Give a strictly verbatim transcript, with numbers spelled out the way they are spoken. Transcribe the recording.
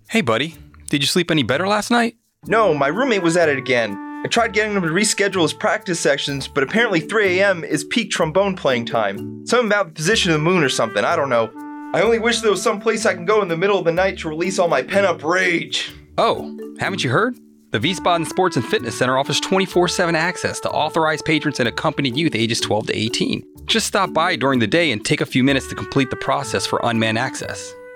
Hey, buddy. Did you sleep any better last night? No, my roommate was at it again. I tried getting him to reschedule his practice sections, but apparently three a.m. is peak trombone playing time. Something about the position of the moon or something, I don't know. I only wish there was some place I can go in the middle of the night to release all my pent-up rage. Oh, haven't you heard? The Wiesbaden Sports and Fitness Center offers twenty-four seven access to authorized patrons and accompanied youth ages twelve to eighteen. Just stop by during the day and take a few minutes to complete the process for unmanned access.